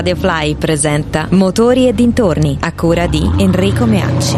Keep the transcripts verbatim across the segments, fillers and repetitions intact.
Radio Fly presenta Motori e dintorni, a cura di Enrico Meacci.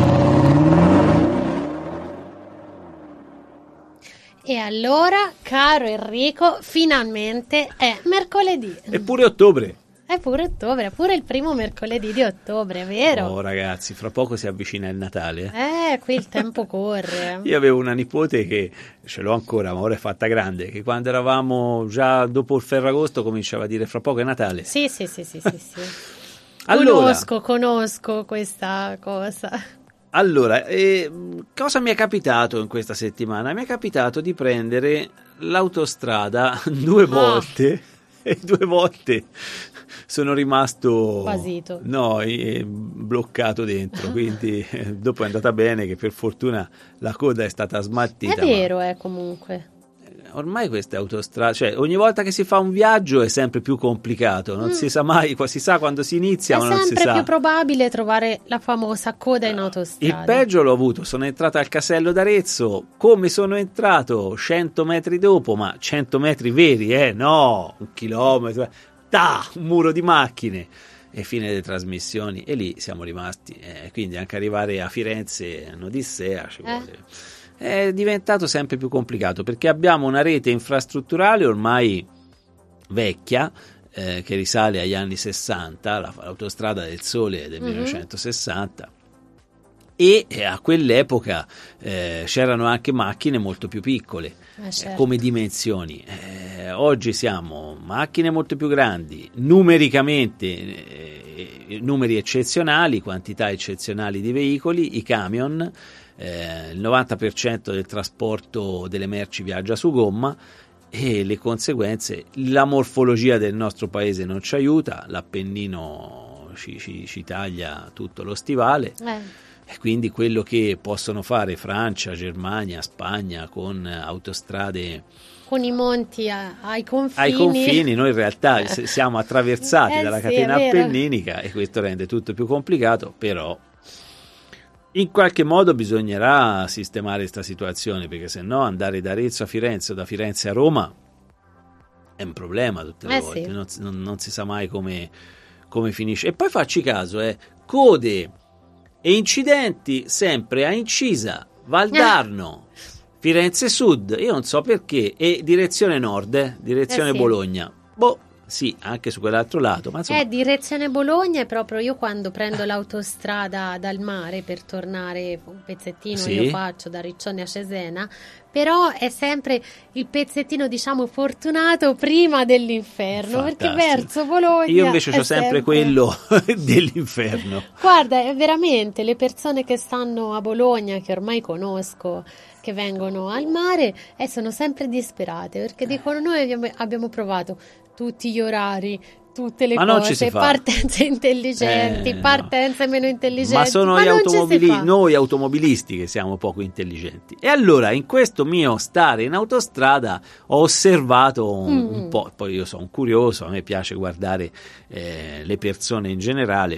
E allora, caro Enrico, finalmente è mercoledì. Eppure ottobre. È pure ottobre, è pure il primo mercoledì di ottobre, vero? Oh ragazzi, fra poco si avvicina il Natale. Eh, qui il tempo corre. Io avevo una nipote che, ce l'ho ancora, ma ora è fatta grande, che quando eravamo già dopo il Ferragosto cominciava a dire fra poco è Natale. Sì, sì, sì, sì, sì, sì. Allora, conosco, conosco questa cosa. Allora, eh, cosa mi è capitato in questa settimana? Mi è capitato di prendere l'autostrada due volte ah. e due volte sono rimasto basito. No, eh, bloccato dentro, quindi eh, dopo è andata bene che per fortuna la coda è stata smaltita. È vero, è eh, comunque. Ormai queste autostrade, cioè ogni volta che si fa un viaggio è sempre più complicato, non mm. si sa mai, si sa quando si inizia, è ma non si sa. È sempre più probabile trovare la famosa coda in autostrada. Il peggio l'ho avuto, sono entrato al casello d'Arezzo, come sono entrato cento metri dopo, ma cento metri veri, eh, no, un chilometro, ta, un muro di macchine e fine delle trasmissioni e lì siamo rimasti, eh, quindi anche arrivare a Firenze è un'odissea, ci vuole. Eh. È diventato sempre più complicato perché abbiamo una rete infrastrutturale ormai vecchia eh, che risale agli anni sessanta, la, l'autostrada del Sole del mm-hmm. millenovecentosessanta e eh, a quell'epoca eh, c'erano anche macchine molto più piccole eh, certo. eh, come dimensioni. Eh, oggi siamo macchine molto più grandi, numericamente eh, numeri eccezionali, quantità eccezionali di veicoli, i camion. Eh, il novanta per cento del trasporto delle merci viaggia su gomma e le conseguenze, la morfologia del nostro paese non ci aiuta, l'Appennino ci, ci, ci taglia tutto lo stivale eh. e quindi quello che possono fare Francia, Germania, Spagna con autostrade con i monti a, ai confini ai confini noi in realtà siamo attraversati eh dalla sì, catena appenninica e questo rende tutto più complicato, però in qualche modo bisognerà sistemare questa situazione, perché se no andare da Arezzo a Firenze o da Firenze a Roma è un problema tutte le eh volte, sì. non, non, non si sa mai come, come finisce. E poi facci caso, eh, code e incidenti sempre a Incisa, Valdarno, eh. Firenze Sud, io non so perché, e direzione nord, eh, direzione eh sì. Bologna. Boh. Sì, anche su quell'altro lato. Ma insomma... Eh, direzione Bologna è proprio io quando prendo l'autostrada dal mare per tornare un pezzettino, sì. io faccio da Riccione a Cesena, però è sempre il pezzettino diciamo fortunato prima dell'inferno, fantastico. Perché verso Bologna io invece ho sempre, sempre quello dell'inferno. Guarda, è veramente le persone che stanno a Bologna, che ormai conosco, che vengono al mare e sono sempre disperate perché dicono noi abbiamo, abbiamo provato tutti gli orari, tutte le ma cose, partenze intelligenti, eh, partenze no. meno intelligenti, ma sono ma gli non automobili- ci si fa. noi automobilisti che siamo poco intelligenti. E allora in questo mio stare in autostrada ho osservato un, mm. un po', poi io sono un curioso, a me piace guardare eh, le persone in generale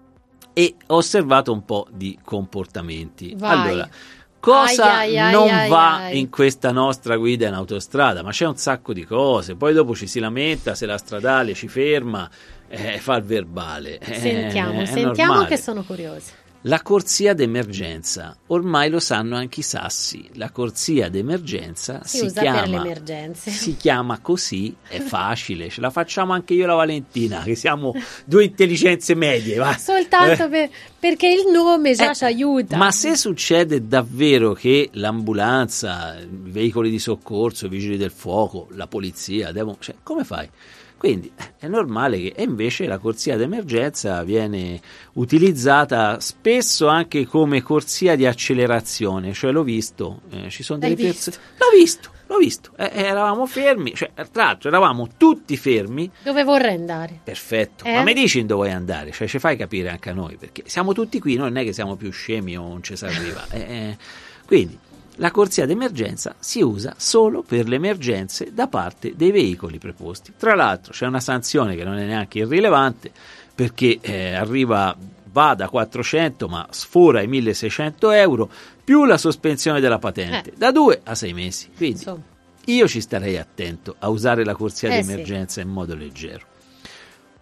e ho osservato un po' di comportamenti. Vai. Allora cosa ai, ai, non ai, va ai. in questa nostra guida in autostrada? Ma c'è un sacco di cose, poi dopo ci si lamenta se la stradale ci ferma, eh, fa il verbale. Sentiamo, eh, sentiamo normale. Che sono curiosa. La corsia d'emergenza, ormai lo sanno anche i sassi, la corsia d'emergenza si, si, usa chiama, per le emergenze. Si chiama così, è facile, ce la facciamo anche io e la Valentina, che siamo due intelligenze medie. Va. Soltanto eh. per, perché il nome già eh, ci aiuta. Ma se succede davvero che l'ambulanza, i veicoli di soccorso, i vigili del fuoco, la polizia, devono, cioè, come fai? Quindi è normale che, e invece la corsia d'emergenza viene utilizzata spesso anche come corsia di accelerazione, cioè l'ho visto, eh, ci sono delle persone, l'ho visto, l'ho visto, eh, eravamo fermi, cioè tra l'altro eravamo tutti fermi. Dove vorrei andare? Perfetto, eh? ma mi dici dove vuoi andare? Cioè ci fai capire anche a noi, perché siamo tutti qui, non è che siamo più scemi o non ci si arriva, eh, eh. Quindi la corsia d'emergenza si usa solo per le emergenze da parte dei veicoli preposti. Tra l'altro c'è una sanzione che non è neanche irrilevante perché eh, arriva, va da quattrocento ma sfora i milleseicento euro più la sospensione della patente, eh. da due a sei mesi. Quindi io ci starei attento a usare la corsia eh d'emergenza sì. in modo leggero.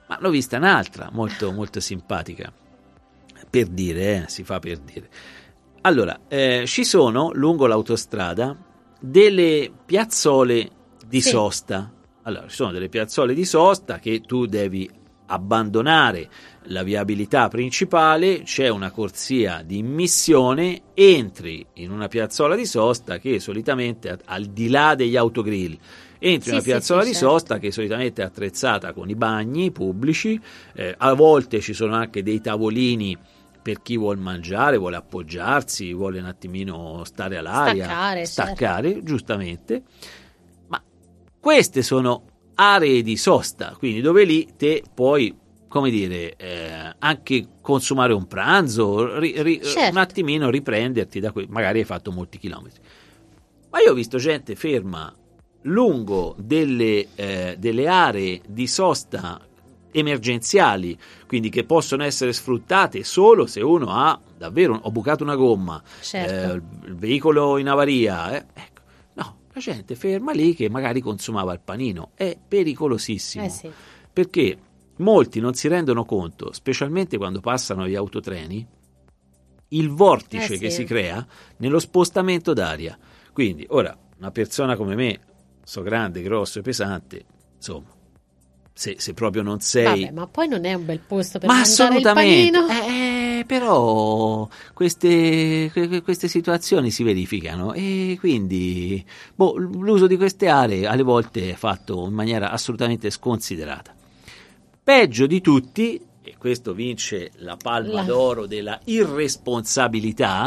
Ma l'ho vista un'altra, molto, molto simpatica, per dire, eh, si fa per dire. Allora, eh, ci sono lungo l'autostrada delle piazzole di sì. sosta. Allora, ci sono delle piazzole di sosta che tu devi abbandonare la viabilità principale, c'è una corsia di immissione, entri in una piazzola di sosta che solitamente, al di là degli autogrill, entri in sì, una piazzola sì, sì, di certo. sosta che solitamente è attrezzata con i bagni pubblici, eh, a volte ci sono anche dei tavolini per chi vuol mangiare, vuole appoggiarsi, vuole un attimino stare all'aria, staccare, staccare certo. giustamente, ma queste sono aree di sosta, quindi dove lì te puoi, come dire, eh, anche consumare un pranzo, ri, ri, certo. un attimino riprenderti da qui, magari hai fatto molti chilometri. Ma io ho visto gente ferma lungo delle, eh, delle aree di sosta emergenziali, quindi che possono essere sfruttate solo se uno ha davvero, ho bucato una gomma, certo. eh, il veicolo in avaria, eh, ecco, no, la gente ferma lì che magari consumava il panino, è pericolosissimo, eh sì. perché molti non si rendono conto, specialmente quando passano gli autotreni, il vortice eh che sì. si crea nello spostamento d'aria. Quindi ora una persona come me, so grande, grosso e pesante, insomma, se, se proprio non sei... Vabbè, ma poi non è un bel posto per ma mangiare assolutamente, il panino. Eh, però queste, queste situazioni si verificano e quindi boh, l'uso di queste aree alle volte è fatto in maniera assolutamente sconsiderata. Peggio di tutti, e questo vince la palma la... d'oro della irresponsabilità,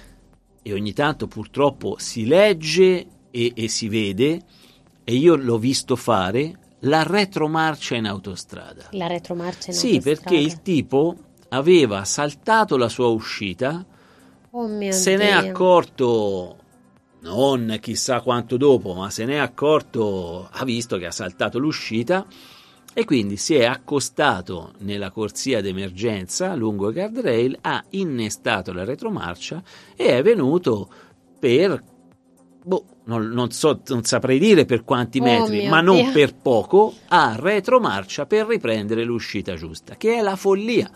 e ogni tanto purtroppo si legge e, e si vede, e io l'ho visto fare, la retromarcia in autostrada. La retromarcia in sì, autostrada. Sì, perché il tipo aveva saltato la sua uscita, oh mio se Dio. n'è accorto non chissà quanto dopo, ma se n'è accorto, ha visto che ha saltato l'uscita e quindi si è accostato nella corsia d'emergenza lungo i guardrail, ha innestato la retromarcia e è venuto per boh, non, non so, non saprei dire per quanti oh metri, ma non Dio. per poco, a retromarcia per riprendere l'uscita giusta, che è la follia.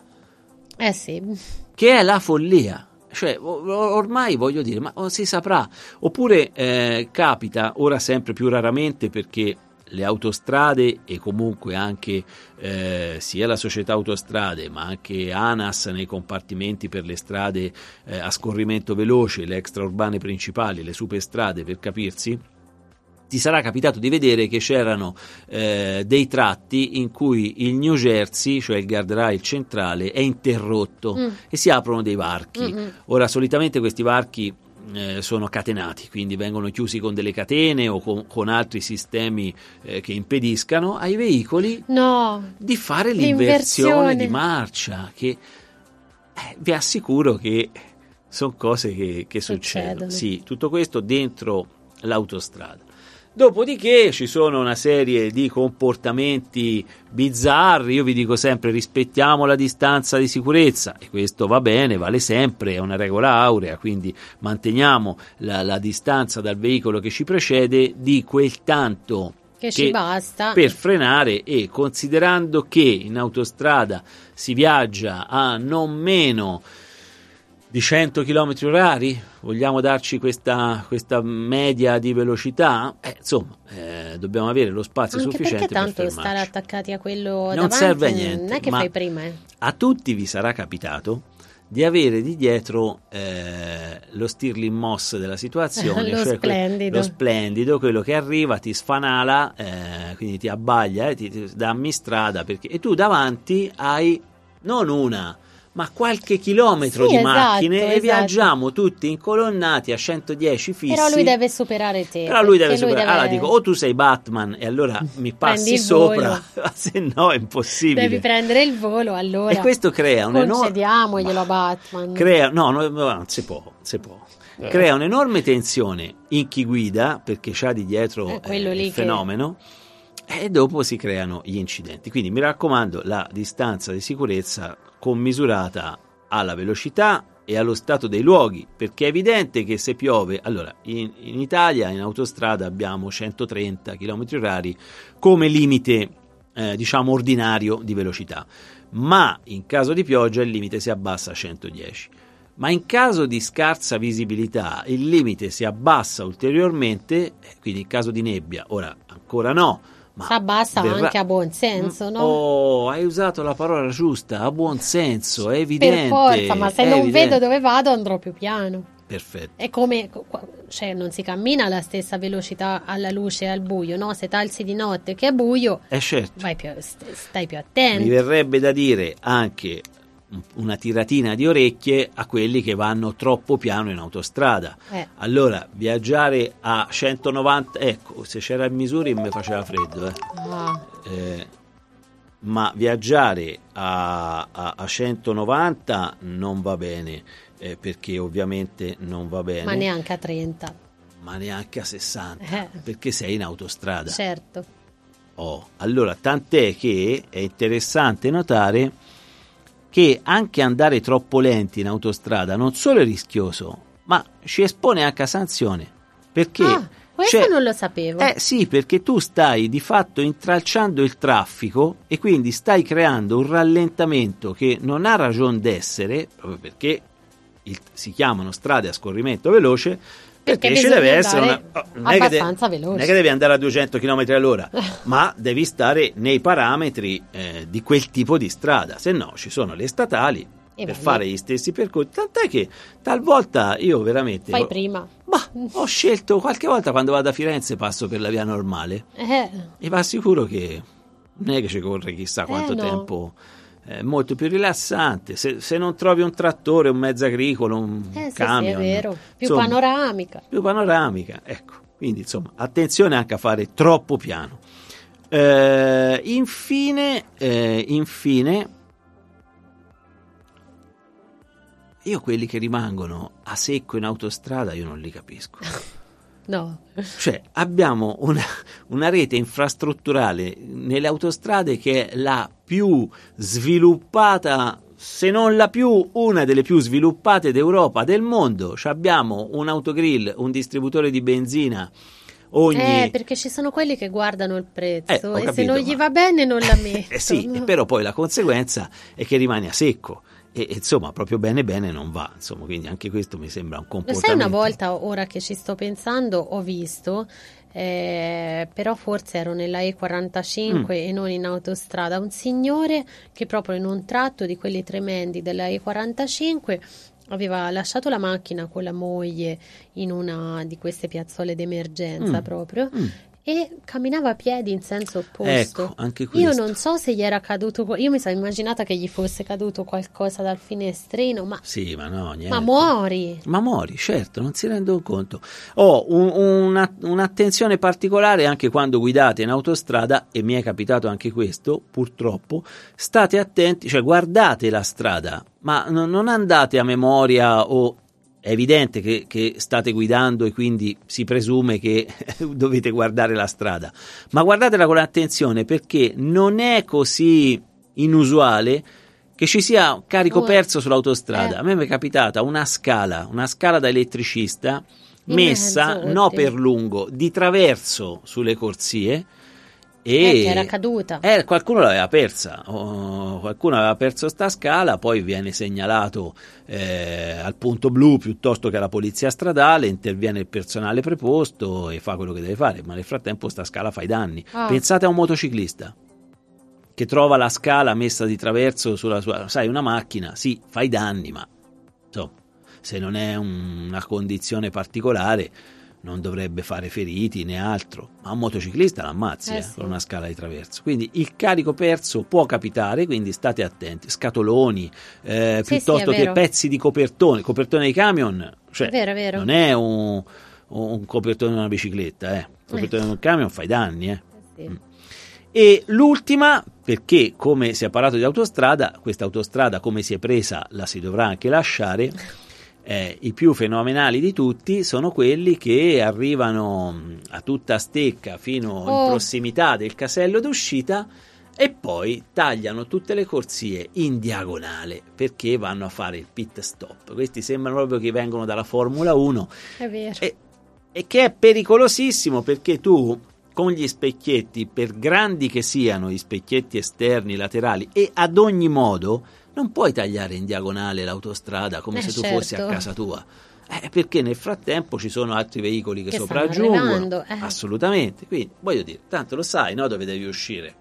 Eh sì. Che è la follia. Cioè, ormai voglio dire, ma si saprà. Oppure eh, capita, ora sempre più raramente perché le autostrade e comunque anche eh, sia la società autostrade ma anche ANAS nei compartimenti per le strade eh, a scorrimento veloce, le extraurbane principali, le superstrade per capirsi, ti sarà capitato di vedere che c'erano eh, dei tratti in cui il New Jersey, cioè il guardrail centrale, è interrotto mm. e si aprono dei varchi. Mm-hmm. Ora solitamente questi varchi Eh, sono catenati, quindi vengono chiusi con delle catene o con, con altri sistemi eh, che impediscano ai veicoli no, di fare l'inversione di marcia, che eh, vi assicuro che sono cose che, che succedono. Sì, tutto questo dentro l'autostrada. Dopodiché ci sono una serie di comportamenti bizzarri, io vi dico sempre rispettiamo la distanza di sicurezza e questo va bene, vale sempre, è una regola aurea, quindi manteniamo la, la distanza dal veicolo che ci precede di quel tanto che, che ci basta per frenare, e considerando che in autostrada si viaggia a non meno di cento chilometri orari, vogliamo darci questa, questa media di velocità, eh, insomma, eh, dobbiamo avere lo spazio anche sufficiente per tanto fermarci. Stare attaccati a quello non davanti serve a niente, non è che ma fai prima eh. A tutti vi sarà capitato di avere di dietro eh, lo Stirling Moss della situazione, lo, cioè splendido. Que- lo splendido, quello che arriva, ti sfanala, eh, quindi ti abbaglia, eh, ti, ti dammi strada, perché e tu davanti hai non una ma qualche chilometro sì, di esatto, macchine esatto. e viaggiamo tutti incolonnati a centodieci fissi. Però lui deve superare te. Però lui deve superare. Lui deve... Allora dico, o tu sei Batman e allora mi passi sopra, se no è impossibile. Devi prendere il volo, allora. E questo crea un enorme... Concediamoglielo a Batman. Crea... No, no, no, non si può, si può. Eh. Crea un'enorme tensione in chi guida, perché c'ha di dietro eh, il che... fenomeno, e dopo si creano gli incidenti. Quindi mi raccomando, la distanza di sicurezza commisurata alla velocità e allo stato dei luoghi, perché è evidente che se piove, allora in, in Italia in autostrada abbiamo centotrenta chilometri orari come limite eh, diciamo ordinario di velocità, ma in caso di pioggia il limite si abbassa a centodieci. Ma in caso di scarsa visibilità il limite si abbassa ulteriormente, quindi in caso di nebbia, ora ancora no, ma si abbassa verrà... anche a buon senso, no? Oh, hai usato la parola giusta, a buon senso, è evidente. Per forza, ma se non evidente. vedo dove vado andrò più piano. Perfetto. È come, cioè non si cammina alla stessa velocità alla luce e al buio, no? Se talzi di notte che è buio, eh certo. vai più, stai più attento. Mi verrebbe da dire anche una tiratina di orecchie a quelli che vanno troppo piano in autostrada. Eh. Allora, viaggiare a centonovanta, ecco, se c'era il Missouri mi faceva freddo, eh. Ah. Eh, ma viaggiare a, a, a centonovanta non va bene, eh, perché ovviamente non va bene. Ma neanche a trenta. Ma neanche a sessanta, eh. perché sei in autostrada. Certo. Oh, allora, tant'è che è interessante notare che anche andare troppo lenti in autostrada non solo è rischioso, ma ci espone anche a sanzione. Perché? Ah, questo cioè, non lo sapevo. Eh sì, perché tu stai di fatto intralciando il traffico e quindi stai creando un rallentamento che non ha ragion d'essere, proprio perché il, si chiamano strade a scorrimento veloce, perché, perché ci deve essere una, oh, non abbastanza è che de, veloce. Non è che devi andare a duecento chilometri all'ora, ma devi stare nei parametri eh, di quel tipo di strada, se no ci sono le statali e per vai. Fare gli stessi percorsi, tant'è che talvolta io veramente fai ho, prima bah, ho scelto qualche volta quando vado a Firenze passo per la via normale eh. e vi assicuro che non è che ci corre chissà quanto eh, no. tempo. È molto più rilassante. Se, se non trovi un trattore, un mezzo agricolo, un eh, camion, sì, sì, è vero. Più insomma, panoramica. Più panoramica, ecco. Quindi, insomma, attenzione anche a fare troppo piano. Eh, infine, eh, infine, io quelli che rimangono a secco in autostrada, io non li capisco. No. Cioè abbiamo una, una rete infrastrutturale nelle autostrade che è la più sviluppata, se non la più, una delle più sviluppate d'Europa, del mondo. Cioè abbiamo un autogrill, un distributore di benzina ogni... Eh, perché ci sono quelli che guardano il prezzo eh, e capito, se non gli ma... va bene non la mettono. eh sì, no? Però poi la conseguenza è che rimane a secco. E, e insomma proprio bene bene non va, insomma, quindi anche questo mi sembra un comportamento. Lo sai, una volta, ora che ci sto pensando, ho visto eh, però forse ero nella E quarantacinque mm. e non in autostrada, un signore che proprio in un tratto di quelli tremendi della E quarantacinque aveva lasciato la macchina con la moglie in una di queste piazzole d'emergenza mm. proprio mm. e camminava a piedi in senso opposto. Ecco, anche questo. Io non so se gli era caduto, io mi sono immaginata che gli fosse caduto qualcosa dal finestrino, ma sì, ma no, niente. Ma muori. Ma muori, certo, non si rendono conto. Ho un, una, un'attenzione particolare anche quando guidate in autostrada, e mi è capitato anche questo, purtroppo, state attenti, cioè guardate la strada, ma non, non andate a memoria o è evidente che, che state guidando e quindi si presume che dovete guardare la strada, ma guardatela con attenzione, perché non è così inusuale che ci sia un carico perso sull'autostrada. Eh. A me mi è capitata una scala, una scala da elettricista In messa, mezzo, no oddio. per lungo, di traverso sulle corsie, e Eh, che era caduta. Eh, qualcuno l'aveva persa, oh, qualcuno aveva perso sta scala, poi viene segnalato eh, al punto blu piuttosto che alla polizia stradale, interviene il personale preposto e fa quello che deve fare, ma nel frattempo sta scala fa i danni. Ah. Pensate a un motociclista che trova la scala messa di traverso sulla sua, sai, una macchina, sì, fa i danni, ma insomma, se non è un, una condizione particolare non dovrebbe fare feriti né altro, ma un motociclista l'ammazzi eh eh, sì. con una scala di traverso. Quindi il carico perso può capitare, quindi state attenti. Scatoloni, eh, sì, piuttosto sì, che pezzi di copertone, copertone di camion, cioè È vero, è vero. non è un, un copertone di una bicicletta, eh. Il copertone di un camion fai danni. Eh. Sì. Mm. E l'ultima, perché come si è parlato di autostrada, questa autostrada come si è presa la si dovrà anche lasciare. Eh, i più fenomenali di tutti sono quelli che arrivano a tutta stecca fino oh. in prossimità del casello d'uscita e poi tagliano tutte le corsie in diagonale perché vanno a fare il pit stop. Questi sembrano proprio che vengono dalla Formula uno. È vero. E, e che è pericolosissimo, perché tu con gli specchietti, per grandi che siano gli specchietti esterni, laterali, e ad ogni modo non puoi tagliare in diagonale l'autostrada come eh, se tu certo. fossi a casa tua, eh, perché nel frattempo ci sono altri veicoli che, che sopraggiungono, eh. assolutamente. Quindi voglio dire, tanto lo sai, no, dove devi uscire.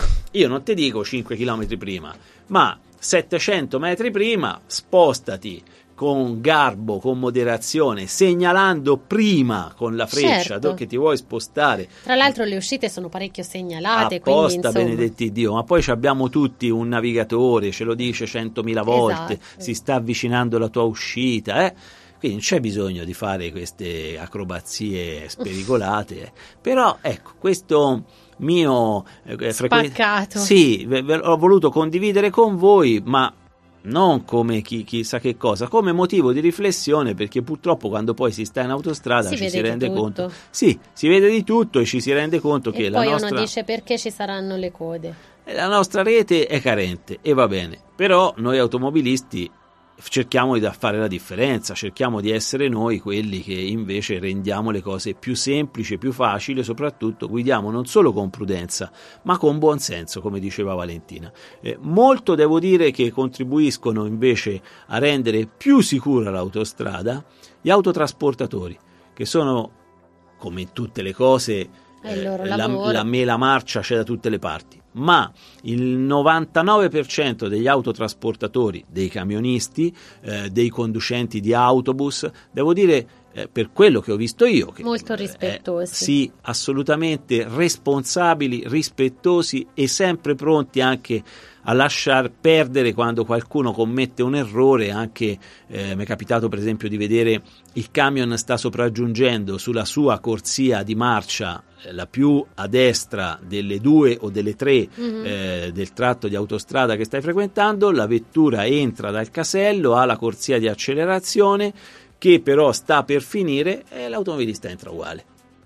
Io non ti dico cinque chilometri prima, ma settecento metri prima spostati con garbo, con moderazione, segnalando prima con la freccia, certo. che ti vuoi spostare. Tra l'altro le uscite sono parecchio segnalate, apposta, quindi, benedetti Dio, ma poi abbiamo tutti un navigatore, ce lo dice centomila volte, esatto. si sta avvicinando la tua uscita, eh? Quindi non c'è bisogno di fare queste acrobazie spericolate, eh. Però ecco, questo mio eh, spaccato, sì, v- v- ho voluto condividere con voi, ma non come chi, chissà che cosa, come motivo di riflessione, perché purtroppo quando poi si sta in autostrada si ci si rende tutto. conto, sì, si vede di tutto e ci si rende conto e che poi la nostra, uno dice perché ci saranno le code. La nostra rete è carente e va bene, però noi automobilisti cerchiamo di fare la differenza, cerchiamo di essere noi quelli che invece rendiamo le cose più semplici, più facili, e soprattutto guidiamo non solo con prudenza ma con buon senso, come diceva Valentina. Eh, molto devo dire che contribuiscono invece a rendere più sicura l'autostrada gli autotrasportatori, che sono, come in tutte le cose, eh, la, la mela marcia c'è da tutte le parti, ma il novantanove per cento degli autotrasportatori, dei camionisti, eh, dei conducenti di autobus, devo dire, eh, per quello che ho visto io, che, molto rispettosi, eh, sì, assolutamente responsabili, rispettosi e sempre pronti anche a lasciar perdere quando qualcuno commette un errore. Anche eh, mi è capitato per esempio di vedere il camion sta sopraggiungendo sulla sua corsia di marcia, eh, la più a destra delle due o delle tre mm-hmm. eh, del tratto di autostrada che stai frequentando, la vettura entra dal casello, ha la corsia di accelerazione che però sta per finire e l'automobilista entra uguale.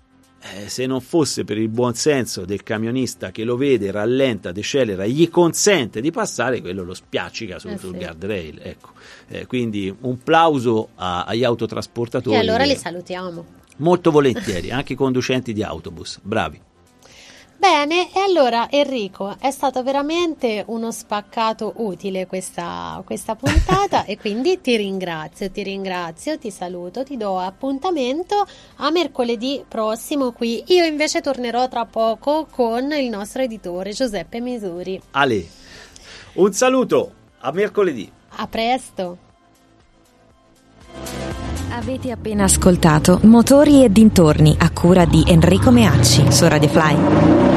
Eh, se non fosse per il buon senso del camionista che lo vede, rallenta, decelera, gli consente di passare, quello lo spiaccica sul, eh sul sì. guardrail, ecco. Eh, quindi un plauso a, agli autotrasportatori. E allora che, li salutiamo. Molto volentieri, anche i conducenti di autobus, bravi. Bene, e allora Enrico, è stato veramente uno spaccato utile questa, questa puntata e quindi ti ringrazio, ti ringrazio, ti saluto, ti do appuntamento a mercoledì prossimo qui. Io invece tornerò tra poco con il nostro editore Giuseppe Misuri. Ale, un saluto, a mercoledì. A presto. Avete appena ascoltato Motori e dintorni a cura di Enrico Meacci su Radio Fly.